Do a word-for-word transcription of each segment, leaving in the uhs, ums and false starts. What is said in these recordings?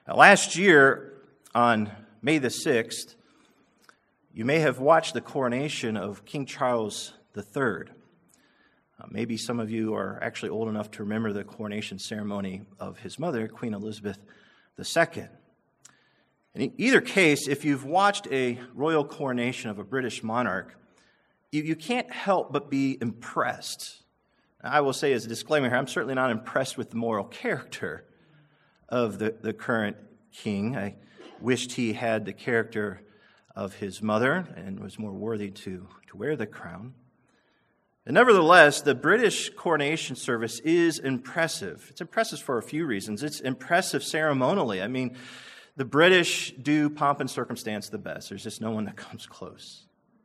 Now, last year, on May the sixth, you may have watched the coronation of King Charles the third. Uh, maybe some of you are actually old enough to remember the coronation ceremony of his mother, Queen Elizabeth the second. In either case, if you've watched a royal coronation of a British monarch, you, you can't help but be impressed. Now, I will say as a disclaimer here, I'm certainly not impressed with the moral character of the, the current king. I wished he had the character of his mother and was more worthy to, to wear the crown. And nevertheless, the British coronation service is impressive. It's impressive for a few reasons. It's impressive ceremonially. I mean, the British do pomp and circumstance the best. There's just no one that comes close.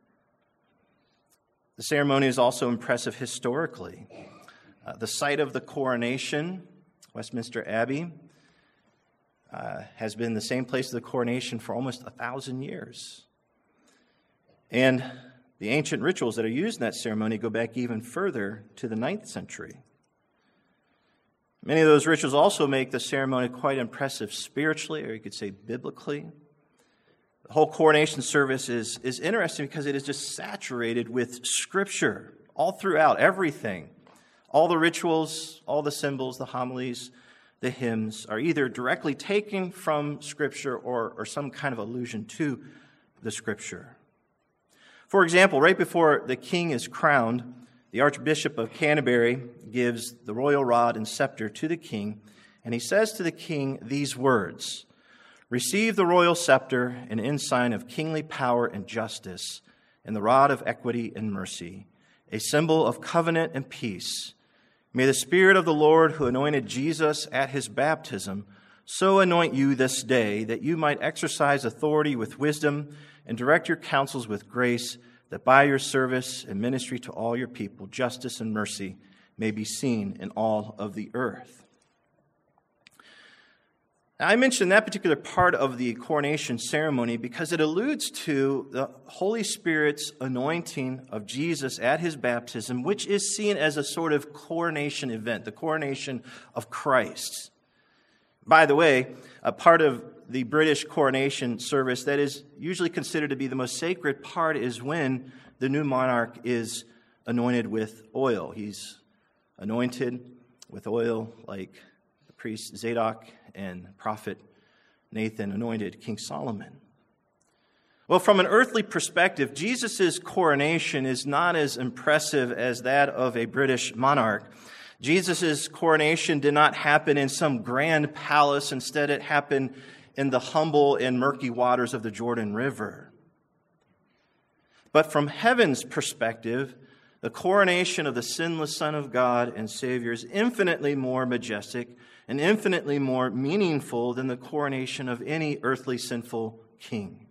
The ceremony is also impressive historically. Uh, the site of the coronation, Westminster Abbey, Uh, has been the same place of the coronation for almost a thousand years. And the ancient rituals that are used in that ceremony go back even further to the ninth century. Many of those rituals also make the ceremony quite impressive spiritually, or you could say biblically. The whole coronation service is, is interesting because it is just saturated with Scripture all throughout, everything. All the rituals, all the symbols, the homilies, the hymns are either directly taken from Scripture or, or some kind of allusion to the Scripture. For example, right before the king is crowned, the Archbishop of Canterbury gives the royal rod and scepter to the king, and he says to the king these words, "Receive the royal scepter, an ensign of kingly power and justice, and the rod of equity and mercy, a symbol of covenant and peace. May the Spirit of the Lord who anointed Jesus at his baptism so anoint you this day that you might exercise authority with wisdom and direct your counsels with grace, that by your service and ministry to all your people, justice and mercy may be seen in all of the earth." Now, I mentioned that particular part of the coronation ceremony because it alludes to the Holy Spirit's anointing of Jesus at his baptism, which is seen as a sort of coronation event, the coronation of Christ. By the way, a part of the British coronation service that is usually considered to be the most sacred part is when the new monarch is anointed with oil. He's anointed with oil like the priest Zadok and prophet Nathan anointed King Solomon. Well, from an earthly perspective, Jesus' coronation is not as impressive as that of a British monarch. Jesus' coronation did not happen in some grand palace. Instead, it happened in the humble and murky waters of the Jordan River. But from heaven's perspective, the coronation of the sinless Son of God and Savior is infinitely more majestic and infinitely more meaningful than the coronation of any earthly sinful king.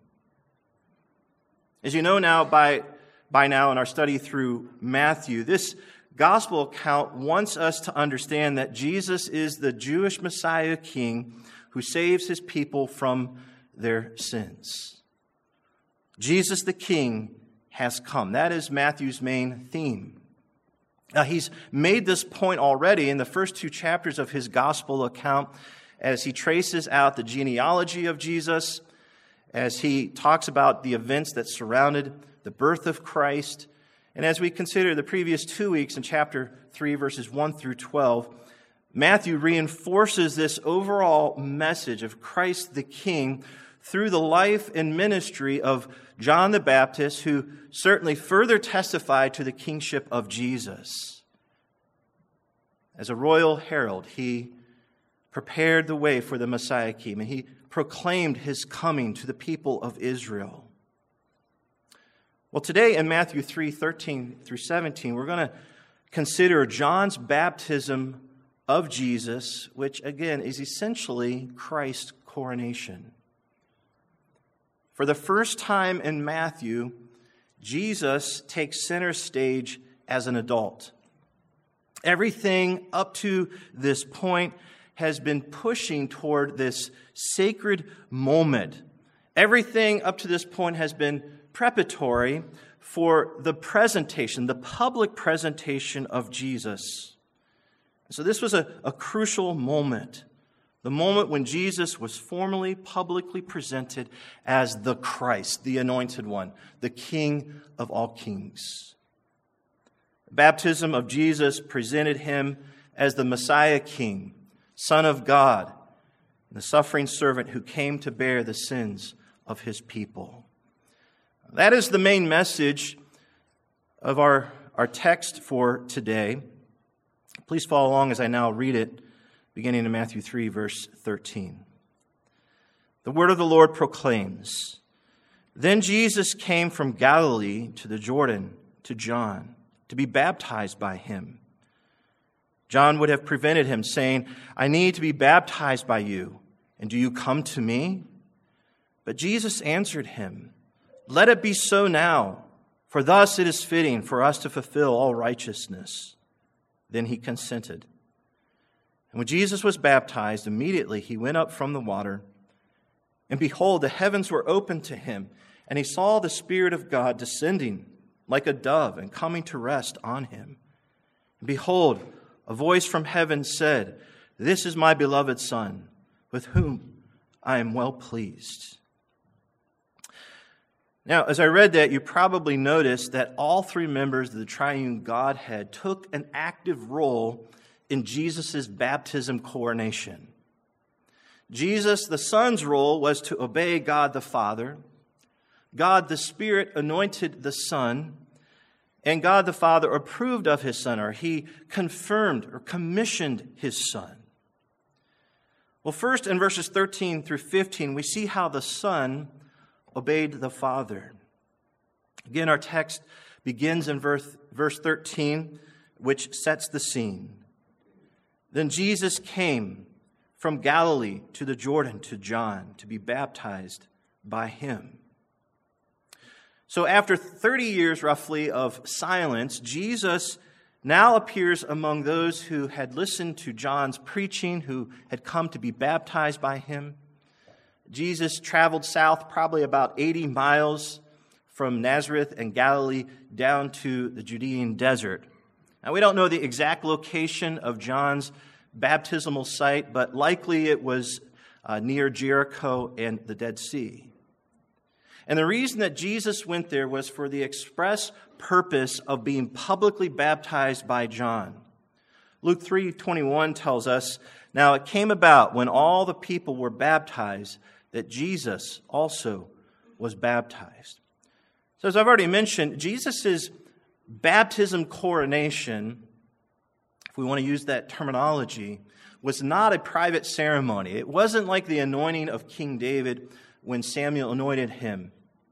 As you know now by, by now in our study through Matthew, this gospel account wants us to understand that Jesus is the Jewish Messiah King who saves his people from their sins. Jesus the King has come. That is Matthew's main theme. Now, he's made this point already in the first two chapters of his gospel account as he traces out the genealogy of Jesus, as he talks about the events that surrounded the birth of Christ, and as we consider the previous two weeks in chapter three, verses one through twelve, Matthew reinforces this overall message of Christ the King through the life and ministry of John the Baptist, who certainly further testified to the kingship of Jesus. As a royal herald, he prepared the way for the Messiah King, and he proclaimed his coming to the people of Israel. Well, today in Matthew three, thirteen through seventeen, we're going to consider John's baptism of Jesus, which again is essentially Christ's coronation. For the first time in Matthew, Jesus takes center stage as an adult. Everything up to this point has been pushing toward this sacred moment. Everything up to this point has been preparatory for the presentation, the public presentation of Jesus. So this was a, a crucial moment The moment when Jesus was formally, publicly presented as the Christ, the Anointed One, the King of all kings. The baptism of Jesus presented him as the Messiah King, Son of God, the suffering servant who came to bear the sins of his people. That is the main message of our, our text for today. Please follow along as I now read it, beginning in Matthew three, verse thirteen. The word of the Lord proclaims, "Then Jesus came from Galilee to the Jordan to John to be baptized by him. John would have prevented him, saying, 'I need to be baptized by you, and do you come to me?' But Jesus answered him, 'Let it be so now, for thus it is fitting for us to fulfill all righteousness.' Then he consented. And when Jesus was baptized, immediately he went up from the water. And behold, the heavens were opened to him, and he saw the Spirit of God descending like a dove and coming to rest on him. And behold, a voice from heaven said, 'This is my beloved Son, with whom I am well pleased.'" Now, as I read that, you probably noticed that all three members of the triune Godhead took an active role in Jesus' baptism coronation. Jesus, the Son's role was to obey God the Father. God the Spirit anointed the Son. And God the Father approved of his Son, or he confirmed or commissioned his Son. Well, first in verses thirteen through fifteen, we see how the Son obeyed the Father. Again, our text begins in verse, verse thirteen, which sets the scene. "Then Jesus came from Galilee to the Jordan to John to be baptized by him." So after thirty years roughly of silence, Jesus now appears among those who had listened to John's preaching, who had come to be baptized by him. Jesus traveled south probably about eighty miles from Nazareth and Galilee down to the Judean desert. Now, we don't know the exact location of John's baptismal site, but likely it was uh, near Jericho and the Dead Sea. And the reason that Jesus went there was for the express purpose of being publicly baptized by John. Luke three twenty-one tells us, "Now it came about when all the people were baptized that Jesus also was baptized." So as I've already mentioned, Jesus' baptism coronation, if we want to use that terminology, was not a private ceremony. It wasn't like the anointing of King David when Samuel anointed him.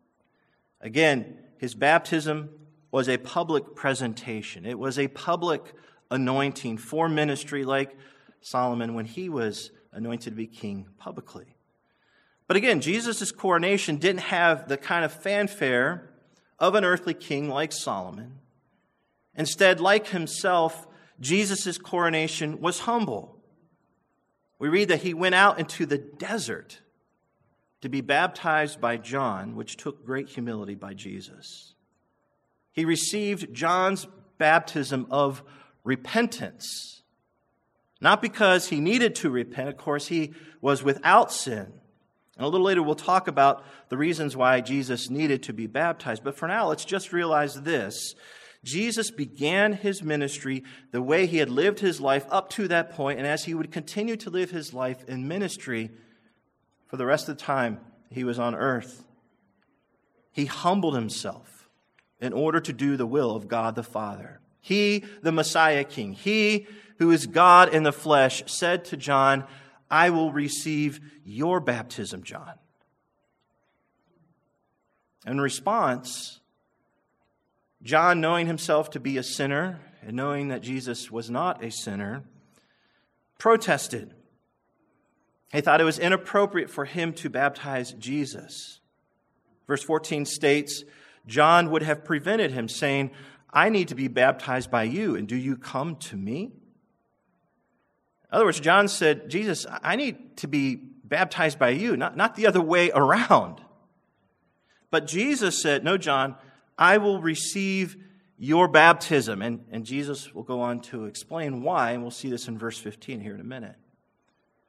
Again, his baptism was a public presentation. It was a public anointing for ministry like Solomon when he was anointed to be king publicly. But again, Jesus' coronation didn't have the kind of fanfare of an earthly king like Solomon. Instead, like himself, Jesus' coronation was humble. We read that he went out into the desert to be baptized by John, which took great humility by Jesus. He received John's baptism of repentance, not because he needed to repent. Of course, he was without sin. And a little later, we'll talk about the reasons why Jesus needed to be baptized. But for now, let's just realize this. Jesus began his ministry the way he had lived his life up to that point, and as he would continue to live his life in ministry for the rest of the time he was on earth. He humbled himself in order to do the will of God the Father. He, the Messiah King, he who is God in the flesh, said to John, "I will receive your baptism, John." In response, John, knowing himself to be a sinner and knowing that Jesus was not a sinner, protested. He thought it was inappropriate for him to baptize Jesus. Verse fourteen states, John would have prevented him, saying, "I need to be baptized by you, and do you come to me?" In other words, John said, "Jesus, I need to be baptized by you, not, not the other way around." But Jesus said, "No, John, I will receive your baptism." And, and Jesus will go on to explain why, and we'll see this in verse fifteen here in a minute.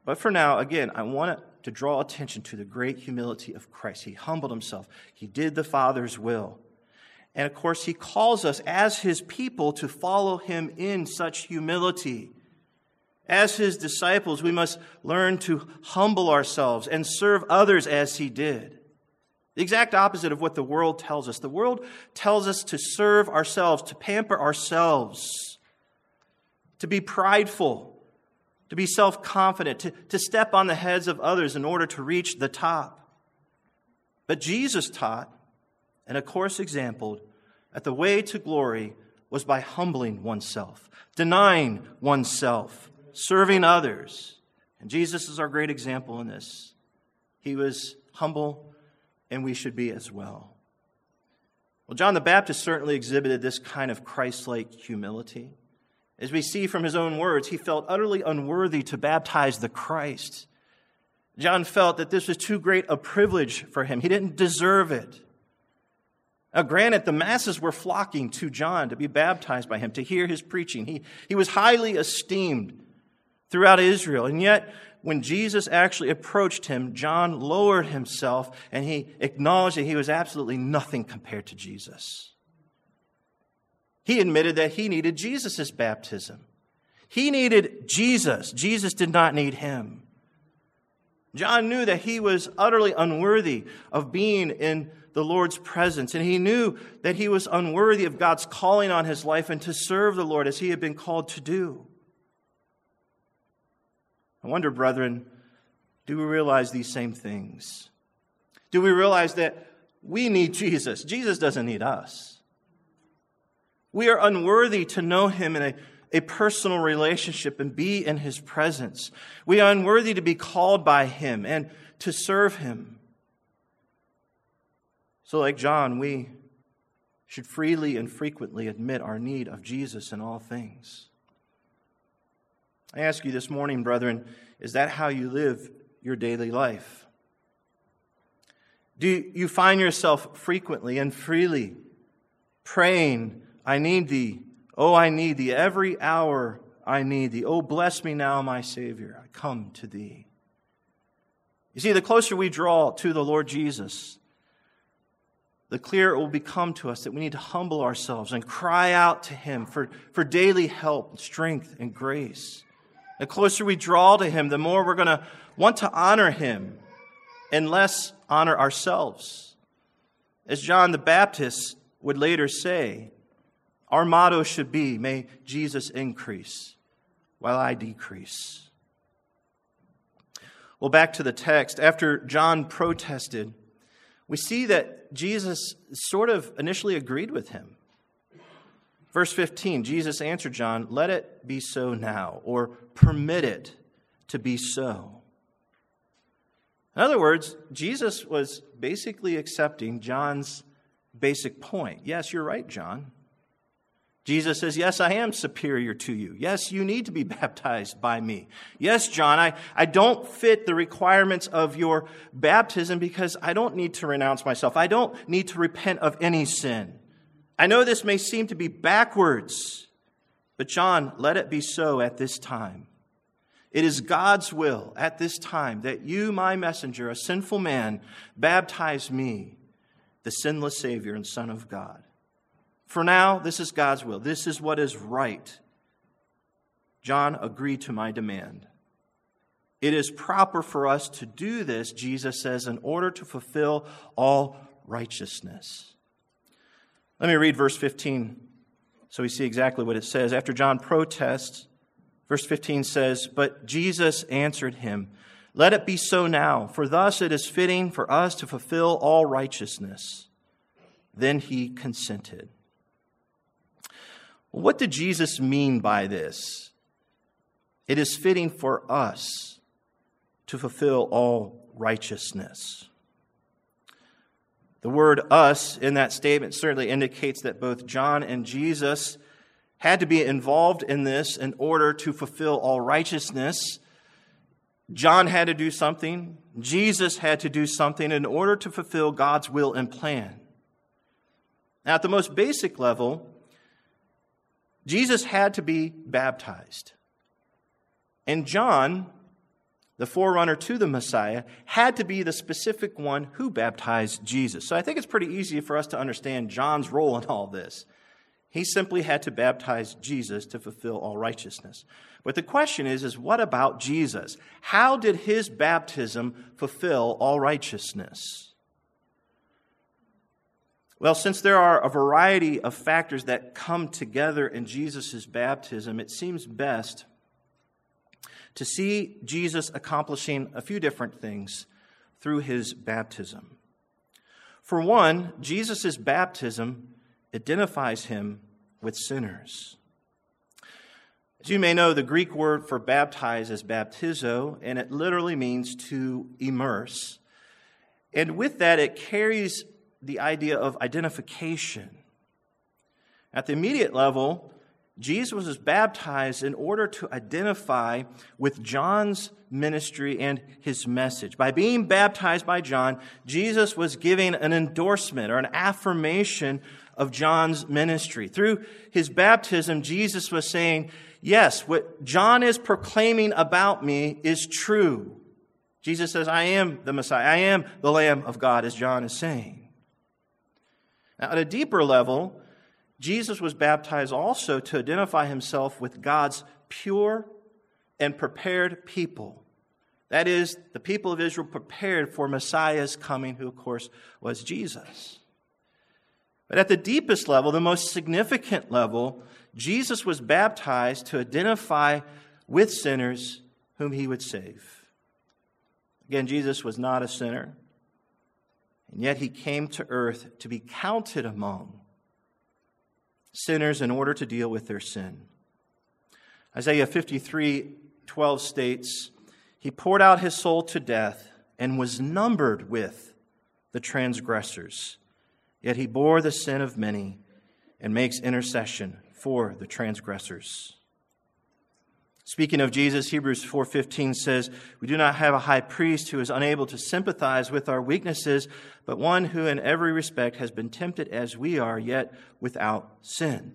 But for now, again, I want to draw attention to the great humility of Christ. He humbled himself. He did the Father's will. And of course, he calls us as his people to follow him in such humility. As his disciples, we must learn to humble ourselves and serve others as he did. The exact opposite of what the world tells us. The world tells us to serve ourselves, to pamper ourselves, to be prideful, to be self-confident, to, to step on the heads of others in order to reach the top. But Jesus taught, and of course exampled, that the way to glory was by humbling oneself, denying oneself, serving others. And Jesus is our great example in this. He was humble, and we should be as well. Well, John the Baptist certainly exhibited this kind of Christ-like humility. As we see from his own words, he felt utterly unworthy to baptize the Christ. John felt that this was too great a privilege for him. He didn't deserve it. Now, granted, the masses were flocking to John to be baptized by him, to hear his preaching. He, he was highly esteemed throughout Israel. And yet, when Jesus actually approached him, John lowered himself and he acknowledged that he was absolutely nothing compared to Jesus. He admitted that he needed Jesus' baptism. He needed Jesus. Jesus did not need him. John knew that he was utterly unworthy of being in the Lord's presence, and he knew that he was unworthy of God's calling on his life and to serve the Lord as he had been called to do. I wonder, brethren, do we realize these same things? Do we realize that we need Jesus? Jesus doesn't need us. We are unworthy to know him in a, a personal relationship and be in his presence. We are unworthy to be called by him and to serve him. So like John, we should freely and frequently admit our need of Jesus in all things. I ask you this morning, brethren, is that how you live your daily life? Do you find yourself frequently and freely praying, I need thee, oh, I need thee, every hour I need thee, oh, bless me now, my Savior, I come to thee. You see, the closer we draw to the Lord Jesus, the clearer it will become to us that we need to humble ourselves and cry out to him for, for daily help, strength, and grace. The closer we draw to him, the more we're going to want to honor him and less honor ourselves. As John the Baptist would later say, our motto should be, may Jesus increase while I decrease. Well, back to the text. After John protested, we see that Jesus sort of initially agreed with him. Verse fifteen, Jesus answered John, let it be so now, or permit it to be so. In other words, Jesus was basically accepting John's basic point. Yes, you're right, John. Jesus says, yes, I am superior to you. Yes, you need to be baptized by me. Yes, John, I, I don't fit the requirements of your baptism because I don't need to renounce myself. I don't need to repent of any sin. I know this may seem to be backwards, but John, let it be so at this time. It is God's will at this time that you, my messenger, a sinful man, baptize me, the sinless Savior and Son of God. For now, this is God's will. This is what is right. John, agree to my demand. It is proper for us to do this, Jesus says, in order to fulfill all righteousness. Let me read verse fifteen so we see exactly what it says. After John protests, verse fifteen says, but Jesus answered him, let it be so now, for thus it is fitting for us to fulfill all righteousness. Then he consented. What did Jesus mean by this? It is fitting for us to fulfill all righteousness. The word us in that statement certainly indicates that both John and Jesus had to be involved in this in order to fulfill all righteousness. John had to do something. Jesus had to do something in order to fulfill God's will and plan. Now, at the most basic level, Jesus had to be baptized. And John the forerunner to the Messiah, had to be the specific one who baptized Jesus. So I think it's pretty easy for us to understand John's role in all this. He simply had to baptize Jesus to fulfill all righteousness. But the question is, is what about Jesus? How did his baptism fulfill all righteousness? Well, since there are a variety of factors that come together in Jesus' baptism, it seems best to see Jesus accomplishing a few different things through his baptism. For one, Jesus' baptism identifies him with sinners. As you may know, the Greek word for baptize is baptizo, and it literally means to immerse. And with that, it carries the idea of identification. At the immediate level, Jesus was baptized in order to identify with John's ministry and his message. By being baptized by John, Jesus was giving an endorsement or an affirmation of John's ministry. Through his baptism, Jesus was saying, yes, what John is proclaiming about me is true. Jesus says, I am the Messiah. I am the Lamb of God, as John is saying. Now, at a deeper level, Jesus was baptized also to identify himself with God's pure and prepared people. That is, the people of Israel prepared for Messiah's coming, who, of course, was Jesus. But at the deepest level, the most significant level, Jesus was baptized to identify with sinners whom he would save. Again, Jesus was not a sinner, and yet he came to earth to be counted among sinners in order to deal with their sin. Isaiah fifty-three twelve states, he poured out his soul to death and was numbered with the transgressors. Yet he bore the sin of many and makes intercession for the transgressors. Speaking of Jesus, Hebrews four fifteen says, we do not have a high priest who is unable to sympathize with our weaknesses, but one who in every respect has been tempted as we are, yet without sin.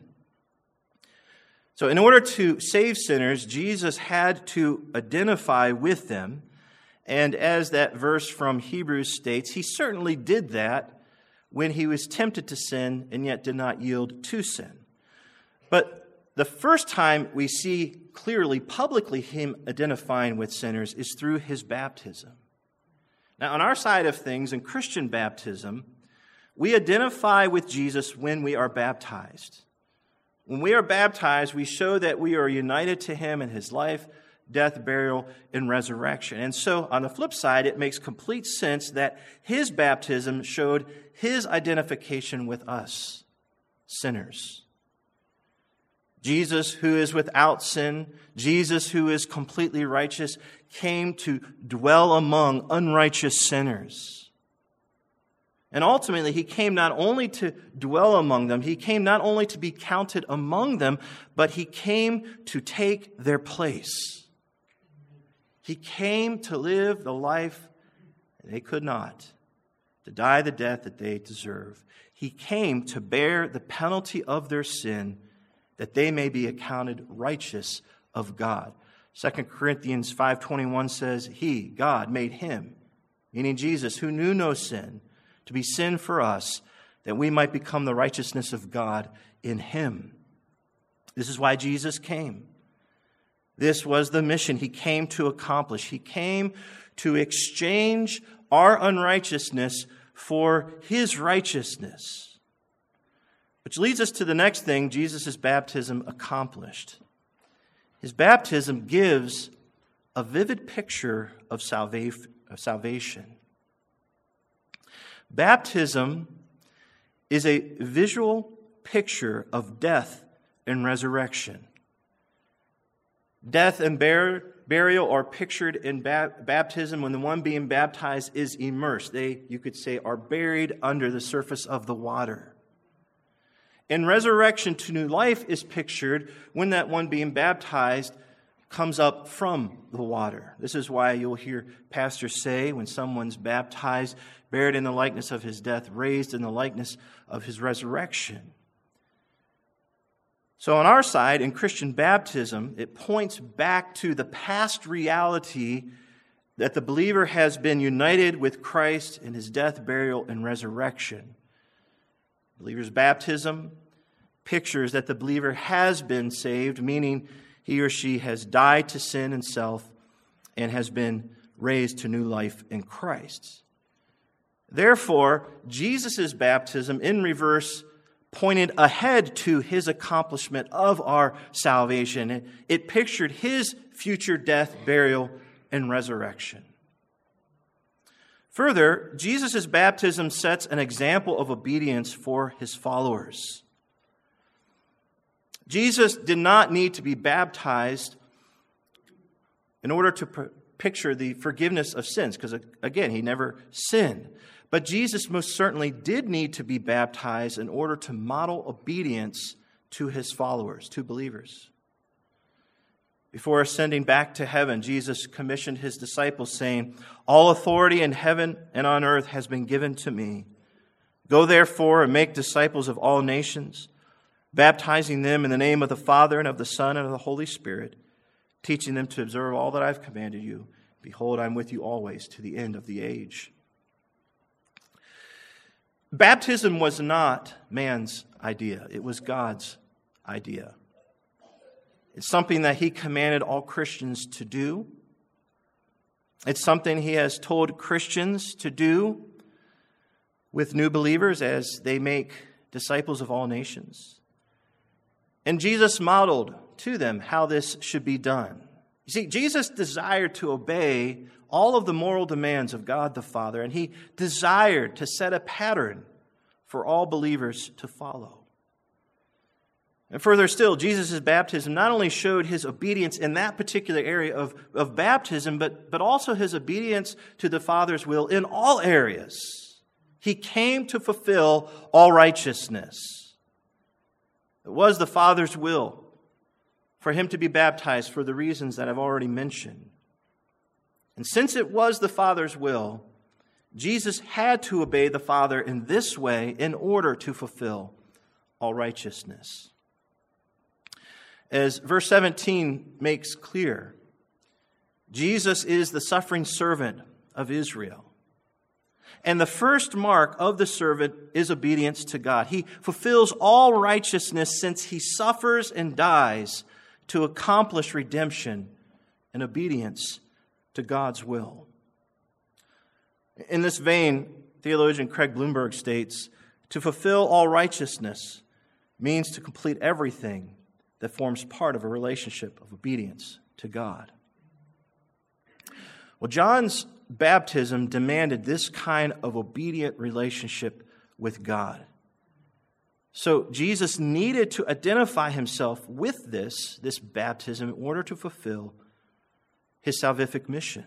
So in order to save sinners, Jesus had to identify with them. And as that verse from Hebrews states, he certainly did that when he was tempted to sin and yet did not yield to sin. But the first time we see clearly, publicly, him identifying with sinners is through his baptism. Now, on our side of things, in Christian baptism, we identify with Jesus when we are baptized. When we are baptized, we show that we are united to him in his life, death, burial, and resurrection. And so, on the flip side, it makes complete sense that his baptism showed his identification with us, sinners. Jesus, who is without sin, Jesus, who is completely righteous, came to dwell among unrighteous sinners. And ultimately, he came not only to dwell among them, he came not only to be counted among them, but he came to take their place. He came to live the life they could not, to die the death that they deserve. He came to bear the penalty of their sin, that they may be accounted righteous of God. Second Corinthians five twenty-one says, he, God, made him, meaning Jesus, who knew no sin, to be sin for us, that we might become the righteousness of God in him. This is why Jesus came. This was the mission he came to accomplish. He came to exchange our unrighteousness for his righteousness. Which leads us to the next thing Jesus' baptism accomplished. His baptism gives a vivid picture of salvation. Baptism is a visual picture of death and resurrection. Death and bur- burial are pictured in ba- baptism when the one being baptized is immersed. They, you could say, are buried under the surface of the water. And resurrection to new life is pictured when that one being baptized comes up from the water. This is why you'll hear pastors say when someone's baptized, buried in the likeness of his death, raised in the likeness of his resurrection. So on our side, in Christian baptism, it points back to the past reality that the believer has been united with Christ in his death, burial, and resurrection. The believer's baptism pictures that the believer has been saved, meaning he or she has died to sin and self and has been raised to new life in Christ. Therefore, Jesus' baptism in reverse pointed ahead to his accomplishment of our salvation. It, it pictured his future death, burial, and resurrection. Further, Jesus' baptism sets an example of obedience for his followers. Jesus did not need to be baptized in order to pr- picture the forgiveness of sins, because, again, he never sinned. But Jesus most certainly did need to be baptized in order to model obedience to his followers, to believers. Before ascending back to heaven, Jesus commissioned his disciples, saying, "All authority in heaven and on earth has been given to me. Go therefore and make disciples of all nations, baptizing them in the name of the Father and of the Son and of the Holy Spirit, teaching them to observe all that I've commanded you. Behold, I'm with you always to the end of the age." Baptism was not man's idea. It was God's idea. It's something that he commanded all Christians to do. It's something he has told Christians to do with new believers as they make disciples of all nations. And Jesus modeled to them how this should be done. You see, Jesus desired to obey all of the moral demands of God the Father, and he desired to set a pattern for all believers to follow. And further still, Jesus' baptism not only showed his obedience in that particular area of, of baptism, but, but also his obedience to the Father's will in all areas. He came to fulfill all righteousness. It was the Father's will for him to be baptized for the reasons that I've already mentioned. And since it was the Father's will, Jesus had to obey the Father in this way in order to fulfill all righteousness. As verse seventeen makes clear, Jesus is the suffering servant of Israel. And the first mark of the servant is obedience to God. He fulfills all righteousness since he suffers and dies to accomplish redemption and obedience to God's will. In this vein, theologian Craig Bloomberg states, to fulfill all righteousness means to complete everything that forms part of a relationship of obedience to God. Well, John's baptism demanded this kind of obedient relationship with God. So Jesus needed to identify himself with this, this baptism in order to fulfill his salvific mission.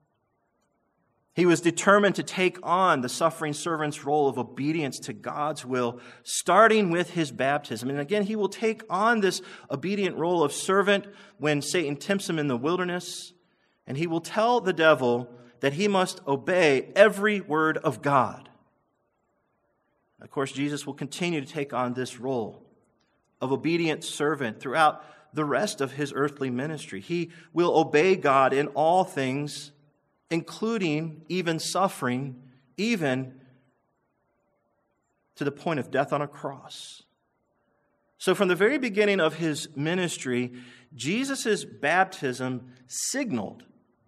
He was determined to take on the suffering servant's role of obedience to God's will, starting with his baptism. And again, he will take on this obedient role of servant when Satan tempts him in the wilderness, and he will tell the devil that he must obey every word of God. Of course, Jesus will continue to take on this role of obedient servant throughout the rest of his earthly ministry. He will obey God in all things, including even suffering, even to the point of death on a cross. So from the very beginning of his ministry, Jesus' baptism signaled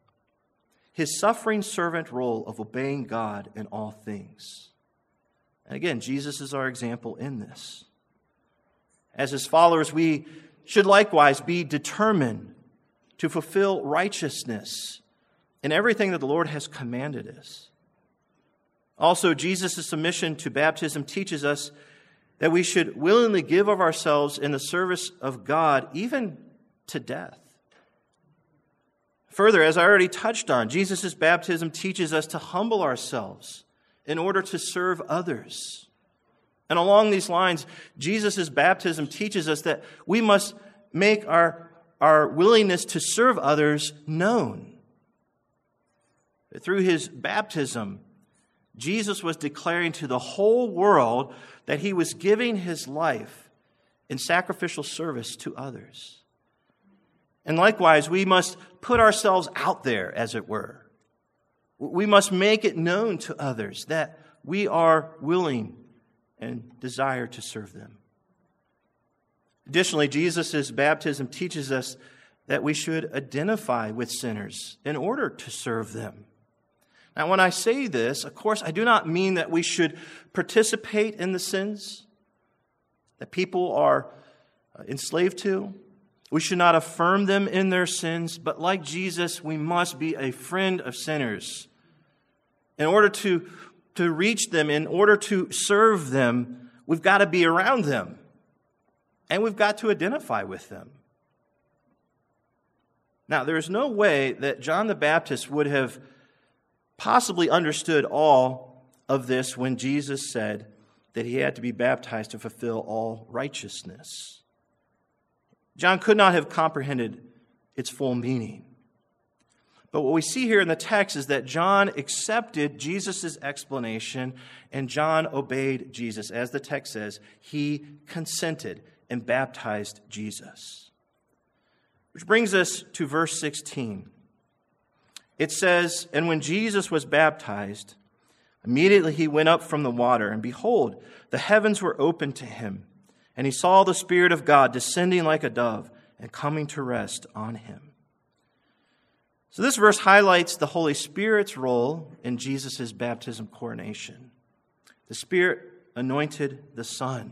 his suffering servant role of obeying God in all things. And again, Jesus is our example in this. As his followers, we should likewise be determined to fulfill righteousness in everything that the Lord has commanded us. Also, Jesus' submission to baptism teaches us that we should willingly give of ourselves in the service of God, even to death. Further, as I already touched on, Jesus' baptism teaches us to humble ourselves in order to serve others. And along these lines, Jesus' baptism teaches us that we must make our, our willingness to serve others known. Through his baptism, Jesus was declaring to the whole world that he was giving his life in sacrificial service to others. And likewise, we must put ourselves out there, as it were, We must make it known to others that we are willing and desire to serve them. Additionally, Jesus' baptism teaches us that we should identify with sinners in order to serve them. Now, when I say this, of course, I do not mean that we should participate in the sins that people are enslaved to. We should not affirm them in their sins, but like Jesus, we must be a friend of sinners. In order to, to reach them, in order to serve them, we've got to be around them. And we've got to identify with them. Now, there is no way that John the Baptist would have possibly understood all of this when Jesus said that he had to be baptized to fulfill all righteousness. John could not have comprehended its full meaning. But what we see here in the text is that John accepted Jesus' explanation and John obeyed Jesus. As the text says, he consented and baptized Jesus. Which brings us to verse sixteen. It says, "And when Jesus was baptized, immediately he went up from the water, and behold, the heavens were opened to him, and he saw the Spirit of God descending like a dove and coming to rest on him." So this verse highlights the Holy Spirit's role in Jesus' baptism coronation. The Spirit anointed the Son.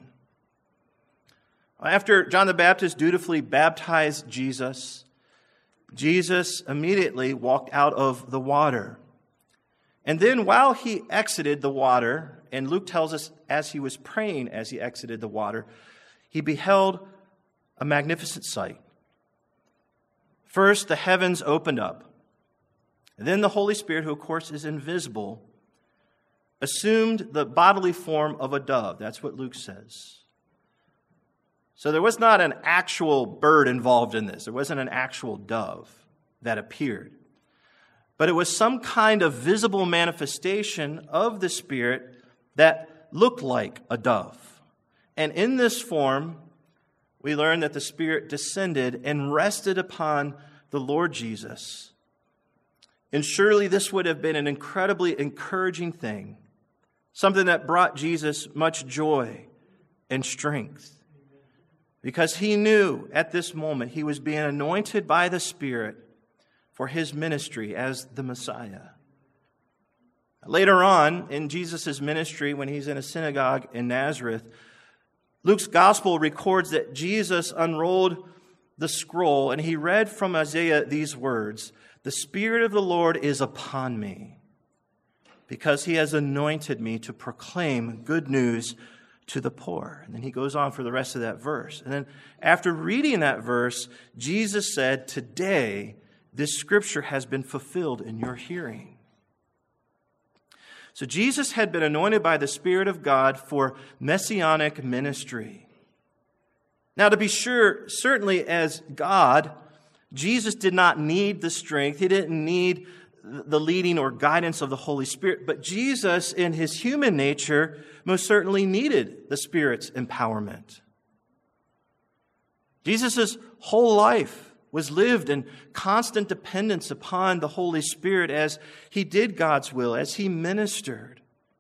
After John the Baptist dutifully baptized Jesus, Jesus immediately walked out of the water. And then while he exited the water, and Luke tells us as he was praying as he exited the water, he beheld a magnificent sight. First, the heavens opened up. And then the Holy Spirit, who of course is invisible, assumed the bodily form of a dove. That's what Luke says. So there was not an actual bird involved in this. There wasn't an actual dove that appeared. But it was some kind of visible manifestation of the Spirit that looked like a dove. And in this form, we learn that the Spirit descended and rested upon the Lord Jesus. And surely this would have been an incredibly encouraging thing, something that brought Jesus much joy and strength. Because he knew at this moment he was being anointed by the Spirit for his ministry as the Messiah. Later on in Jesus' ministry, when he's in a synagogue in Nazareth, Luke's gospel records that Jesus unrolled the scroll and he read from Isaiah these words, "The Spirit of the Lord is upon me, because he has anointed me to proclaim good news to the poor." And then he goes on for the rest of that verse. And then after reading that verse, Jesus said, "Today, this scripture has been fulfilled in your hearing." So Jesus had been anointed by the Spirit of God for messianic ministry. Now, to be sure, certainly as God, Jesus did not need the strength. He didn't need the leading or guidance of the Holy Spirit. But Jesus, in his human nature, most certainly needed the Spirit's empowerment. Jesus' whole life was lived in constant dependence upon the Holy Spirit as he did God's will, as he ministered.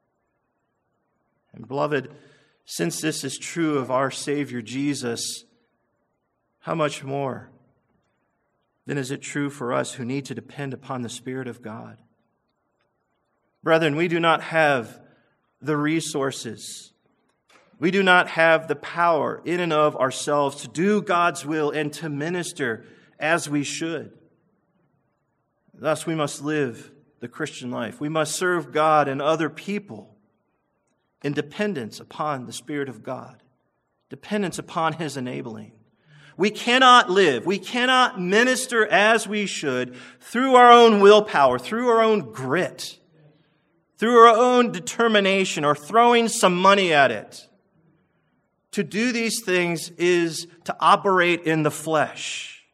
And beloved, since this is true of our Savior Jesus, how much more then is it true for us who need to depend upon the Spirit of God? Brethren, we do not have the resources. We do not have the power in and of ourselves to do God's will and to minister as we should. Thus, we must live the Christian life. We must serve God and other people in dependence upon the Spirit of God, dependence upon his enabling. We cannot live, we cannot minister as we should through our own willpower, through our own grit, through our own determination, or throwing some money at it. To do these things is to operate in the flesh.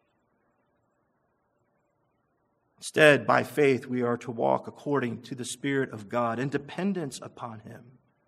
Instead, by faith, we are to walk according to the Spirit of God in dependence upon him.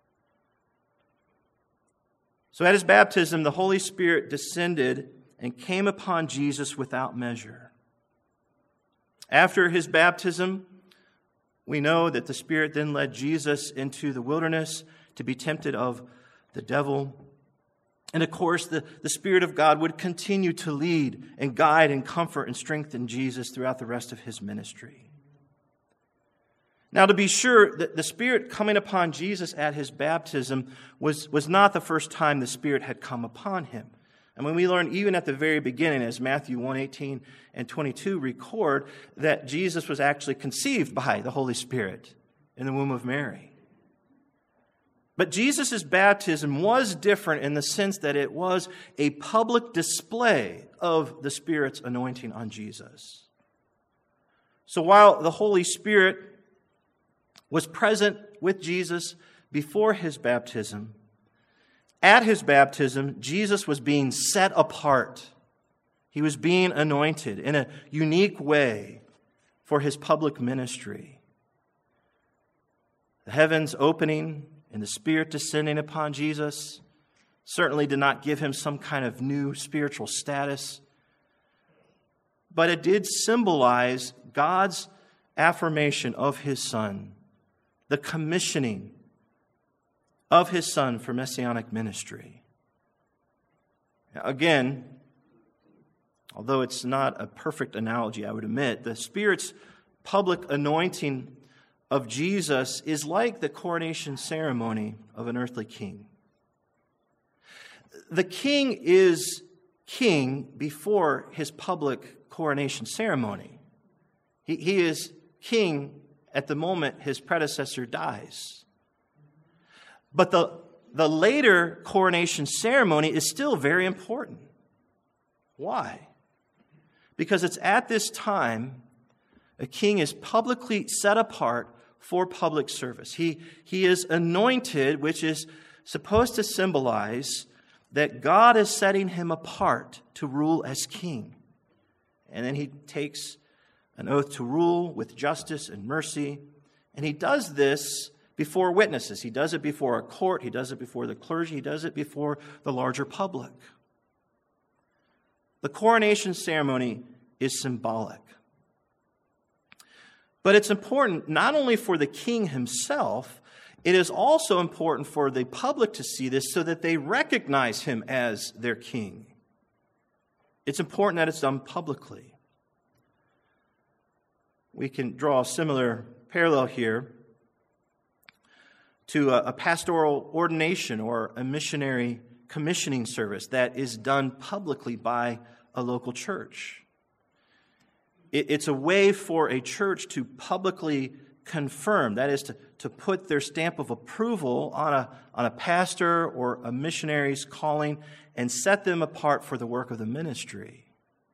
So at his baptism, the Holy Spirit descended and came upon Jesus without measure. After his baptism, We know that the Spirit then led Jesus into the wilderness to be tempted of the devil. And of course, the, the Spirit of God would continue to lead and guide and comfort and strengthen Jesus throughout the rest of his ministry. Now, to be sure, the, the Spirit coming upon Jesus at his baptism was, was not the first time the Spirit had come upon him. And when we learn even at the very beginning, as Matthew one eighteen and twenty-two record, that Jesus was actually conceived by the Holy Spirit in the womb of Mary. But Jesus' baptism was different in the sense that it was a public display of the Spirit's anointing on Jesus. So while the Holy Spirit was present with Jesus before his baptism, at his baptism, Jesus was being set apart. He was being anointed in a unique way for his public ministry. The heavens opening and the Spirit descending upon Jesus certainly did not give him some kind of new spiritual status, but it did symbolize God's affirmation of his Son, the commissioning of his Son for messianic ministry. Now, again, although it's not a perfect analogy, I would admit, the Spirit's public anointing of Jesus is like the coronation ceremony of an earthly king. The king is king before his public coronation ceremony. He, he is king at the moment his predecessor dies. But the, the later coronation ceremony is still very important. Why? Because it's at this time a king is publicly set apart for public service. He, he is anointed, which is supposed to symbolize that God is setting him apart to rule as king. And then he takes an oath to rule with justice and mercy. And he does this before witnesses. He does it before a court. He does it before the clergy. He does it before the larger public. The coronation ceremony is symbolic. But it's important not only for the king himself, it is also important for the public to see this so that they recognize him as their king. It's important that it's done publicly. We can draw a similar parallel here to a, a pastoral ordination or a missionary commissioning service that is done publicly by a local church. It's a way for a church to publicly confirm, that is to, to put their stamp of approval on a, on a pastor or a missionary's calling and set them apart for the work of the ministry.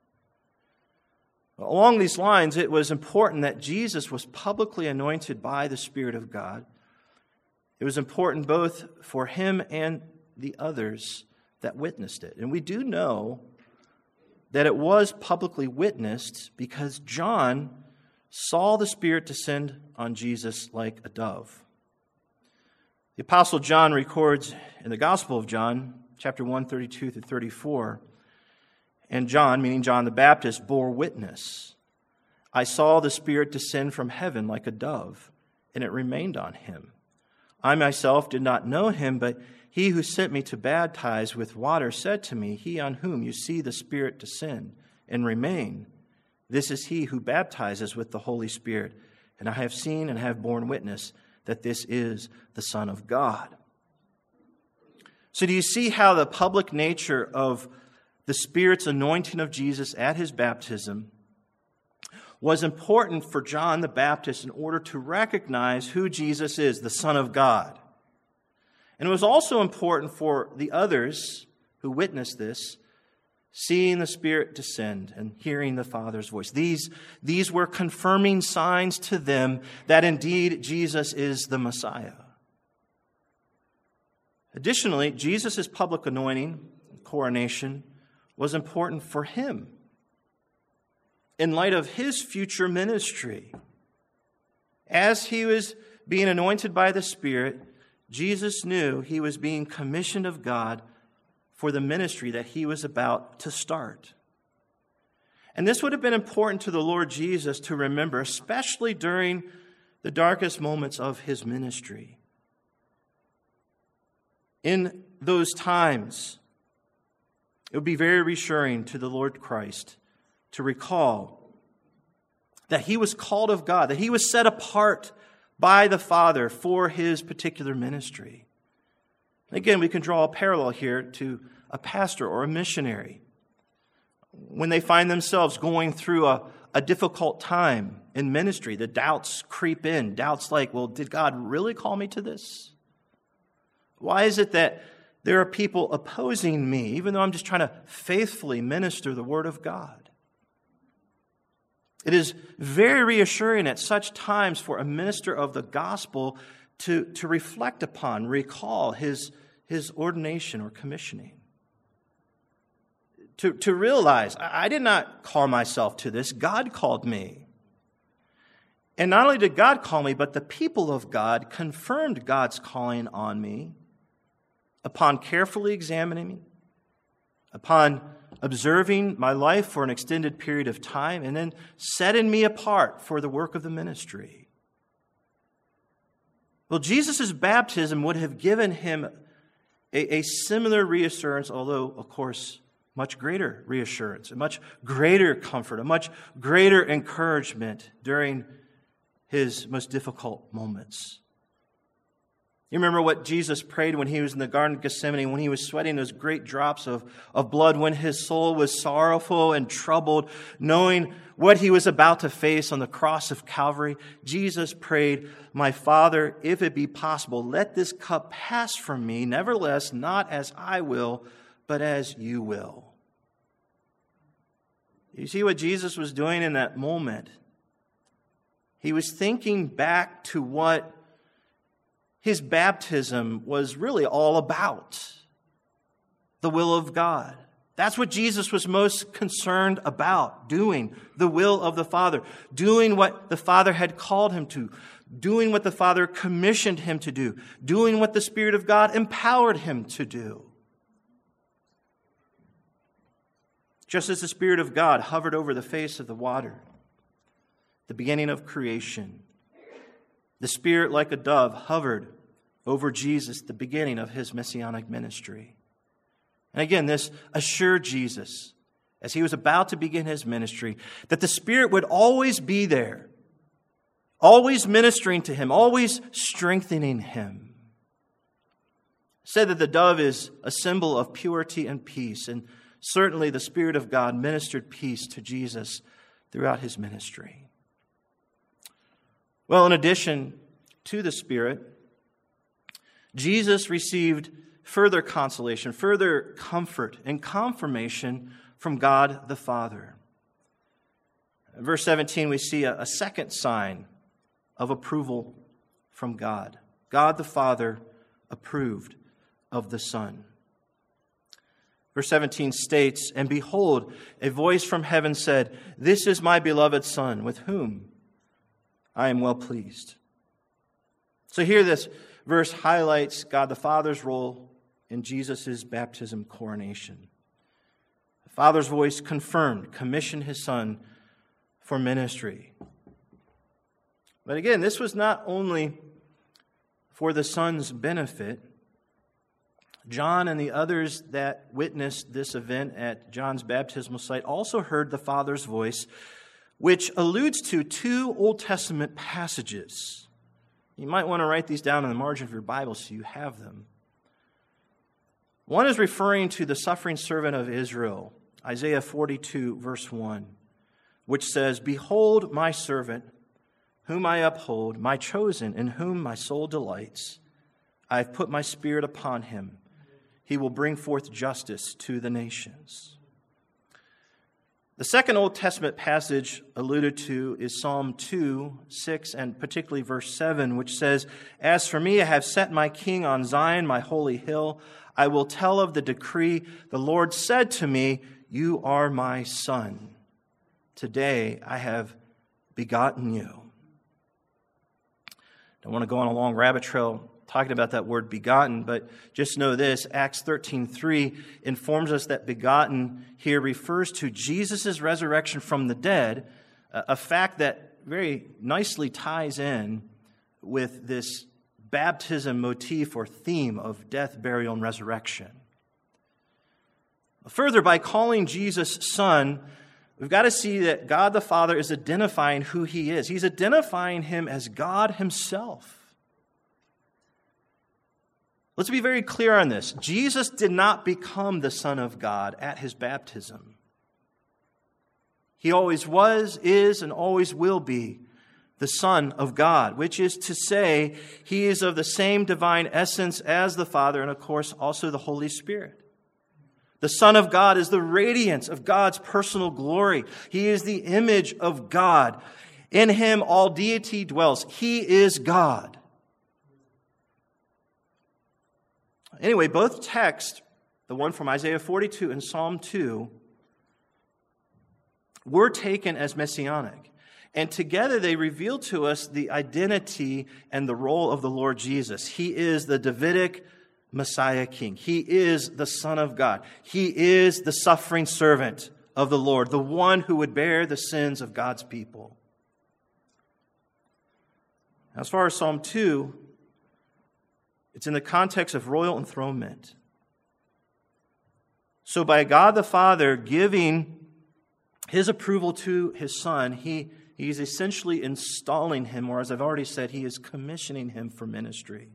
Along these lines, it was important that Jesus was publicly anointed by the Spirit of God. It was important both for him and the others that witnessed it. And we do know that it was publicly witnessed because John saw the Spirit descend on Jesus like a dove. The Apostle John records in the Gospel of John, chapter one, thirty-two through thirty-four, and John, meaning John the Baptist, bore witness. I saw the Spirit descend from heaven like a dove, and it remained on him. I myself did not know him, but he who sent me to baptize with water said to me, he on whom you see the Spirit descend and remain, this is he who baptizes with the Holy Spirit. And I have seen and have borne witness that this is the Son of God. So do you see how the public nature of the Spirit's anointing of Jesus at his baptism was important for John the Baptist in order to recognize who Jesus is, the Son of God? And it was also important for the others who witnessed this, seeing the Spirit descend and hearing the Father's voice. These, these were confirming signs to them that indeed Jesus is the Messiah. Additionally, Jesus' public anointing, coronation, was important for him in light of his future ministry. As he was being anointed by the Spirit, Jesus knew he was being commissioned of God for the ministry that he was about to start. And this would have been important to the Lord Jesus to remember, especially during the darkest moments of his ministry. In those times, it would be very reassuring to the Lord Christ to recall that he was called of God, that he was set apart by the Father for his particular ministry. Again, we can draw a parallel here to a pastor or a missionary. When they find themselves going through a, a difficult time in ministry, the doubts creep in. Doubts like, well, did God really call me to this? Why is it that there are people opposing me, even though I'm just trying to faithfully minister the Word of God? It is very reassuring at such times for a minister of the gospel to, to reflect upon, recall his, his ordination or commissioning. To, to realize, I did not call myself to this. God called me. And not only did God call me, but the people of God confirmed God's calling on me upon carefully examining me, upon observing my life for an extended period of time, and then setting me apart for the work of the ministry. Well, Jesus' baptism would have given him a, a similar reassurance, although, of course, much greater reassurance, a much greater comfort, a much greater encouragement during his most difficult moments. You remember what Jesus prayed when he was in the Garden of Gethsemane, when he was sweating those great drops of, of blood, when his soul was sorrowful and troubled, knowing what he was about to face on the cross of Calvary. Jesus prayed, "My Father, if it be possible, let this cup pass from me. Nevertheless, not as I will, but as you will." You see what Jesus was doing in that moment? He was thinking back to what his baptism was really all about. The will of God. That's what Jesus was most concerned about, doing the will of the Father, doing what the Father had called him to, doing what the Father commissioned him to do, doing what the Spirit of God empowered him to do. Just as the Spirit of God hovered over the face of the water, the beginning of creation, the Spirit, like a dove, hovered over Jesus, the beginning of his messianic ministry. And again, this assured Jesus, as he was about to begin his ministry, that the Spirit would always be there, always ministering to him, always strengthening him. It said that the dove is a symbol of purity and peace, and certainly the Spirit of God ministered peace to Jesus throughout his ministry. Well, in addition to the Spirit, Jesus received further consolation, further comfort and confirmation from God the Father. In verse seventeen, we see a, a second sign of approval from God. God the Father approved of the Son. Verse seventeen states, "And behold, a voice from heaven said, 'This is my beloved Son, with whom I am well pleased.'" So here this verse highlights God the Father's role in Jesus' baptism coronation. The Father's voice confirmed, commissioned his Son for ministry. But again, this was not only for the Son's benefit. John and the others that witnessed this event at John's baptismal site also heard the Father's voice, which alludes to two Old Testament passages. You might want to write these down in the margin of your Bible so you have them. One is referring to the suffering servant of Israel, Isaiah forty-two, verse one, which says, "Behold my servant, whom I uphold, my chosen, in whom my soul delights. I have put my spirit upon him. He will bring forth justice to the nations." The second Old Testament passage alluded to is Psalm two, six, and particularly verse seven, which says, "As for me, I have set my king on Zion, my holy hill. I will tell of the decree. The Lord said to me, 'You are my son. Today I have begotten you.'" Don't want to go on a long rabbit trail talking about that word begotten, but just know this, Acts thirteen three informs us that begotten here refers to Jesus' resurrection from the dead, a fact that very nicely ties in with this baptism motif or theme of death, burial, and resurrection. Further, by calling Jesus Son, we've got to see that God the Father is identifying who he is. He's identifying him as God himself. Let's be very clear on this. Jesus did not become the Son of God at his baptism. He always was, is, and always will be the Son of God, which is to say, he is of the same divine essence as the Father and, of course, also the Holy Spirit. The Son of God is the radiance of God's personal glory. He is the image of God. In him all deity dwells. He is God. Anyway, both texts, the one from Isaiah forty-two and Psalm two, were taken as messianic. And together they reveal to us the identity and the role of the Lord Jesus. He is the Davidic Messiah King. He is the Son of God. He is the suffering servant of the Lord, the one who would bear the sins of God's people. As far as Psalm two, it's in the context of royal enthronement. So by God the Father giving his approval to his Son, he, he is essentially installing him, or as I've already said, he is commissioning him for ministry.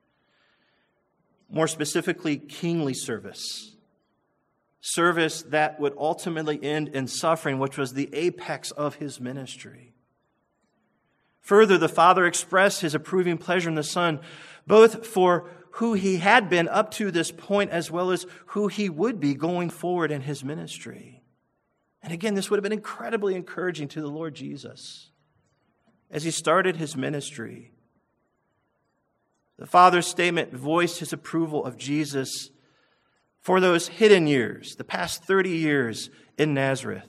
More specifically, kingly service. Service that would ultimately end in suffering, which was the apex of his ministry. Further, the Father expressed his approving pleasure in the Son, both for who he had been up to this point, as well as who he would be going forward in his ministry. And again, this would have been incredibly encouraging to the Lord Jesus as he started his ministry. The Father's statement voiced his approval of Jesus for those hidden years, the past thirty years in Nazareth.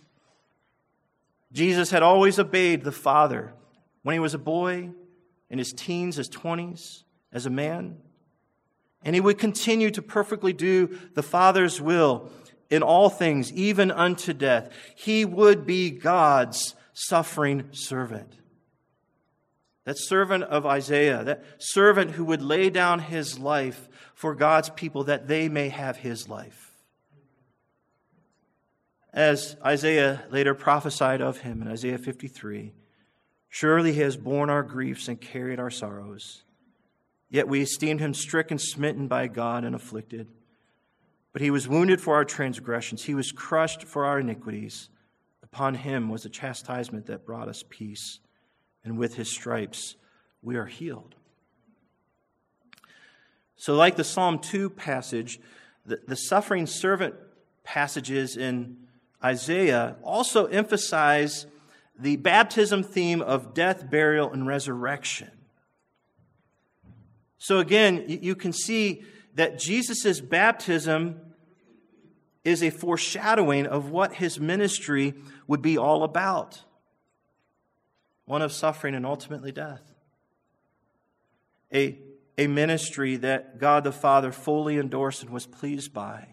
Jesus had always obeyed the Father when he was a boy, in his teens, his twenties, as a man. And he would continue to perfectly do the Father's will in all things, even unto death. He would be God's suffering servant. That servant of Isaiah, that servant who would lay down his life for God's people that they may have his life. As Isaiah later prophesied of him in Isaiah fifty-three, surely he has borne our griefs and carried our sorrows. Yet we esteemed him stricken, smitten by God, and afflicted. But he was wounded for our transgressions. He was crushed for our iniquities. Upon him was the chastisement that brought us peace. And with his stripes we are healed. So like the Psalm two passage, the, the suffering servant passages in Isaiah also emphasize the baptism theme of death, burial, and resurrection. So again, you can see that Jesus' baptism is a foreshadowing of what his ministry would be all about. One of suffering and ultimately death. A, a ministry that God the Father fully endorsed and was pleased by.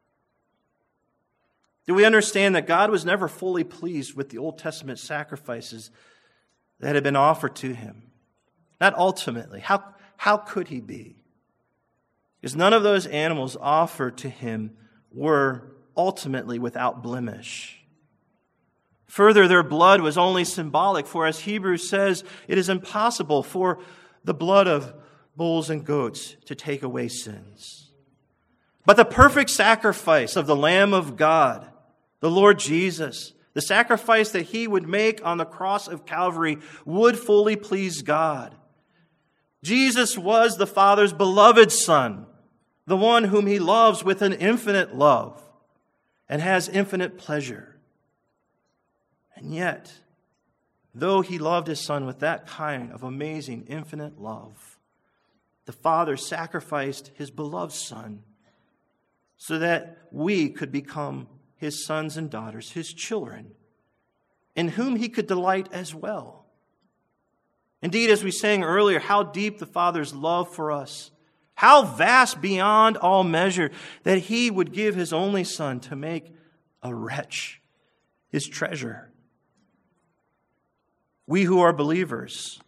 Do we understand that God was never fully pleased with the Old Testament sacrifices that had been offered to him? Not ultimately. How, how could he be? Because none of those animals offered to him were ultimately without blemish. Further, their blood was only symbolic, for as Hebrews says, it is impossible for the blood of bulls and goats to take away sins. But the perfect sacrifice of the Lamb of God, the Lord Jesus, the sacrifice that he would make on the cross of Calvary, would fully please God. Jesus was the Father's beloved Son, the one whom he loves with an infinite love and has infinite pleasure. And yet, though he loved his Son with that kind of amazing, infinite love, the Father sacrificed his beloved Son so that we could become his sons and daughters, his children, in whom he could delight as well. Indeed, as we sang earlier, how deep the Father's love for us, how vast beyond all measure that he would give his only Son to make a wretch his treasure. We who are believers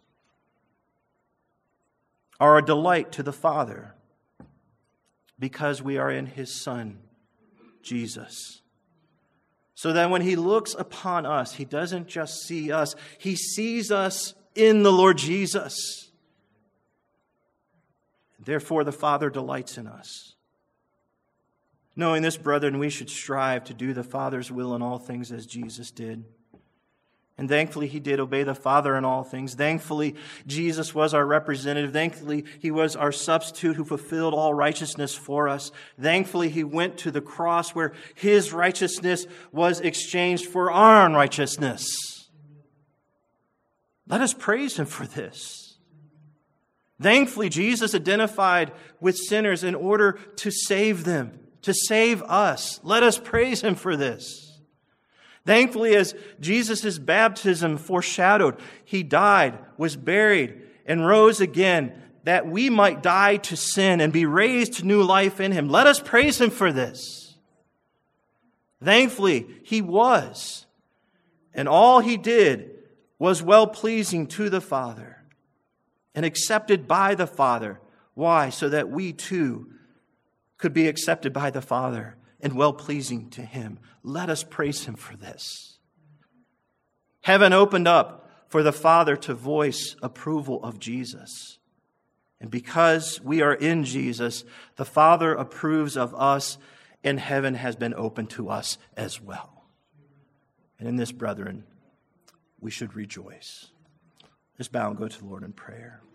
are a delight to the Father because we are in His Son, Jesus. So that when He looks upon us, He doesn't just see us, He sees us in the Lord Jesus. Therefore, the Father delights in us. Knowing this, brethren, we should strive to do the Father's will in all things as Jesus did. And thankfully, He did obey the Father in all things. Thankfully, Jesus was our representative. Thankfully, He was our substitute who fulfilled all righteousness for us. Thankfully, He went to the cross where His righteousness was exchanged for our unrighteousness. Let us praise Him for this. Thankfully, Jesus identified with sinners in order to save them, to save us. Let us praise Him for this. Thankfully, as Jesus' baptism foreshadowed, He died, was buried, and rose again, that we might die to sin and be raised to new life in Him. Let us praise Him for this. Thankfully, He was, and all He did was well-pleasing to the Father and accepted by the Father. Why? So that we too could be accepted by the Father and well-pleasing to Him. Let us praise Him for this. Heaven opened up for the Father to voice approval of Jesus. And because we are in Jesus, the Father approves of us, and heaven has been opened to us as well. And in this, brethren, we should rejoice. Let's bow and go to the Lord in prayer.